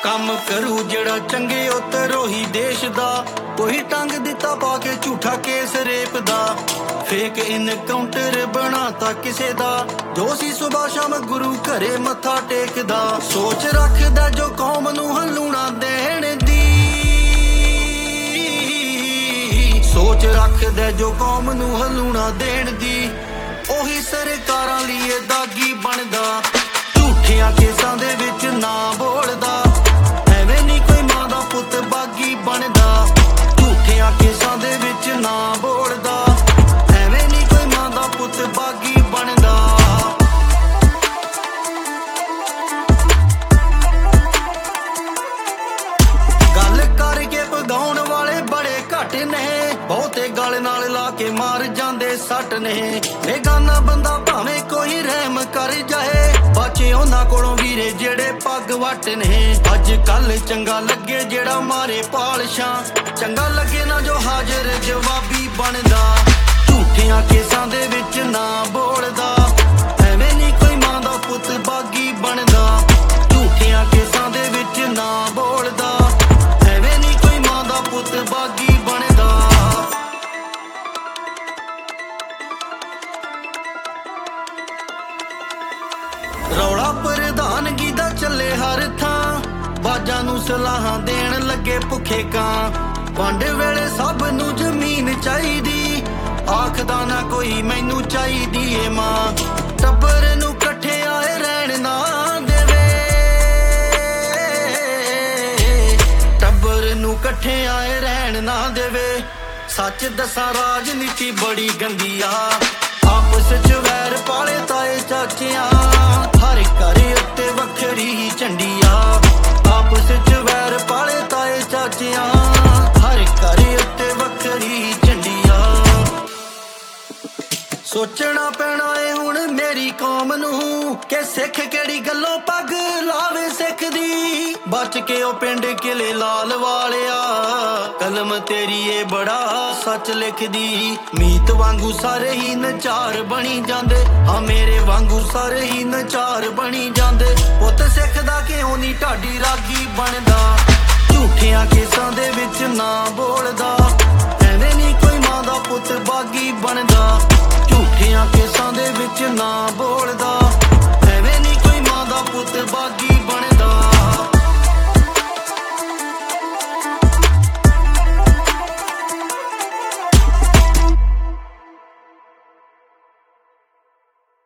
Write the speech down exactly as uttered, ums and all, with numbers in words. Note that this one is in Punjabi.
ਕੰਮ ਕਰੂ ਜਿਹੜਾ ਚੰਗੇ ਉਹ ਤਰੋਹੀ ਦੇਸ਼ ਦਾ। ਕੋਈ ਟੰਗ ਦਿੱਤਾ ਪਾ ਕੇ ਝੂਠਾ ਕੇਸ ਰੇਪ ਦਾ। ਫੇਕ ਇਨਕਾਊਂਟਰ ਬਣਾਤਾ ਕਿਸੇ ਦਾ ਜੋ ਸੀ ਸੁਬਾ ਸ਼ਾਮ ਗੁਰੂ ਘਰੇ ਮੱਥਾ ਟੇਕਦਾ। ਸੋਚ ਰੱਖਦਾ ਜੋ ਕੌਮ ਨੂੰ ਹਲੂਣਾ ਦੇਣ ਦੀ। ਸੋਚ ਰੱਖਦਾ ਜੋ ਕੌਮ ਨੂੰ ਹਲੂਣਾ ਦੇਣ ਦੀ। ਉਹੀ ਸਰਕਾਰਾਂ ਲਈ ਇਹ ਦਾਗੀ ਬਣਦਾ। ਝੂਠਿਆਂ ਕੇਸਾਂ ਦੇ ਵਿੱਚ ਨਾ ਬੋਲਦਾ। ਐਵੇਂ ਨਹੀਂ ਕੋਈ ਮਾਂ ਦਾ ਪੁੱਤ ਬਾਗੀ ਬਣਦਾ। ਝੂਠਿਆਂ ਕੇਸਾਂ ਦੇ ਵਿੱਚ ਨਾ ਬੋਲਦਾ। ਐਵੇਂ ਨਹੀਂ ਕੋਈ ਮਾਂ ਦਾ ਪੁੱਤ ਬਾਗੀ ਬਣਦਾ। ਗੱਲ ਕਰਕੇ ਭਗਾਉਣ ਵਾਲੇ ਬੜੇ ਘੱਟ ਨੇ। ਬਹੁਤੇ ਗਲ ਨਾਲ ਲਾ ਕੇ ਮਾਰ ਜਾਂਦੇ ਸੱਟ ਨੇ। ਬੇਗਾਨਾ ਬੰਦਾ ਭਾਵੇਂ ਕੋਈ ਰਹਿਮ ਕਰ ਜਾਏ। ਬਾਚੇ ਉਹਨਾਂ ਕੋਲੋਂ ਵੀਰੇ ਜਿਹੜੇ ਪੱਗ ਵੱਟ ਨੇ। ਅੱਜ ਕੱਲ ਚੰਗਾ ਲੱਗੇ ਜਿਹੜਾ ਮਾਰੇ ਪਾਲਸ਼ਾਂ। ਚੰਗਾ ਲੱਗੇ ਨਾ ਜੋ ਹਾਜ਼ਰ ਜਵਾਬੀ ਬਣਦਾ। ਝੂਠਿਆਂ ਕੇਸਾਂ ਦੇ ਵਿੱਚ ਨਾ ਬੋਲਦਾ। ਐਵੇਂ ਨਹੀਂ ਕੋਈ ਮਾਂ ਦਾ ਪੁੱਤ ਬਾਗੀ ਬਣਦਾ। ਝੂਠਿਆਂ ਕੇਸਾਂ ਦੇ ਵਿੱਚ ਨਾ ਬੋਲਦਾ। ਐਵੇਂ ਨਹੀਂ ਕੋਈ ਮਾਂ ਦਾ ਪੁੱਤ ਬਾਗੀ ਬਣਦਾ। ਰੌਲਾ ਪ੍ਰਧਾਨਗੀ ਦਾ ਚੱਲੇ ਹਰ ਥਾਂ। ਬਾਜਾਂ ਨੂੰ ਸਲਾਹਾਂ ਦੇਣ ਲੱਗੇ ਭੁੱਖੇ ਕਾਂ। ਵੰਡ ਵੇਲੇ ਸਭ ਨੂੰ ਜ਼ਮੀਨ ਚਾਹੀਦੀ। ਆਖਦਾ ਨਾ ਕੋਈ ਮੈਨੂੰ ਚਾਹੀਦੀ ਏ ਮਾਂ। ਟੱਬਰ ਨੂੰ ਇਕੱਠੇ ਆਏ ਰਹਿਣ ਨਾ ਦੇਵੇ। ਟੱਬਰ ਨੂੰ ਇਕੱਠੇ ਆਏ ਰਹਿਣ ਨਾ ਦੇਵੇ। ਸੱਚ ਦੱਸਾਂ ਰਾਜਨੀਤੀ ਬੜੀ ਗੰਦੀ ਆ। ਆਪਸ ਚ ਵੈਰ ਪਾਲੇ ਤਾਏ ਚਾਚਿਆਂ। ਹਰ ਘਰ ਉੱਤੇ ਵੱਖਰੀ ਹੀ ਝੰਡੀ ਆ। ਆਪਸ ਚ ਵੈਰ ਪਾਲੇ ਤਾਏ ਚਾਚਿਆਂ। ਹਰ ਘਰ ਉੱਤੇ ਵੱਖਰੀ ਹੀ ਝੰਡੀ ਆ। ਸੋਚਣਾ ਪੈਣਾ ਏ ਹੁਣ ਮੇਰੀ ਕੌਮ ਨੂੰ ਕਿ ਸਿੱਖ ਕਿਹੜੀ ਗੱਲੋਂ ਪੱਗ ਲਾਵੇ ਸਿੱਖ ਦੀ। ਬਚ ਕੇ ਉਹ ਪਿੰਡ ਕਿਲੇ ਲਾਲ ਵਾਲਿਆ। ਕਲਮ ਤੇਰੀ ਏ ਬੜਾ ਸੱਚ ਲਿਖਦੀ। ਮੀਤ ਵਾਂਗੂ ਸਾਰੇ ਹੀ ਨਚਾਰ ਬਣੀ ਜਾਂਦੇ। ਆ ਮੇਰੇ ਵਾਂਗੂ ਸਾਰੇ ਹੀ ਨਚਾਰ ਬਣੀ ਜਾਂਦੇ। ਪੁੱਤ ਸਿੱਖ ਦਾ ਕਿਉਂ ਨਹੀਂ ਢਾਡੀ ਰਾਗੀ ਬਣਦਾ। ਝੂਠਿਆਂ ਕੇਸਾਂ ਦੇ ਵਿੱਚ ਨਾ ਬੋਲਦਾ। ਐਵੇਂ ਨਹੀਂ ਕੋਈ ਮਾਂ ਦਾ ਪੁੱਤ ਬਾਗੀ ਬਣਦਾ। ਝੂਠਿਆਂ ਕੇਸਾਂ ਦੇ ਵਿੱਚ ਨਾ ਬੋਲਦਾ।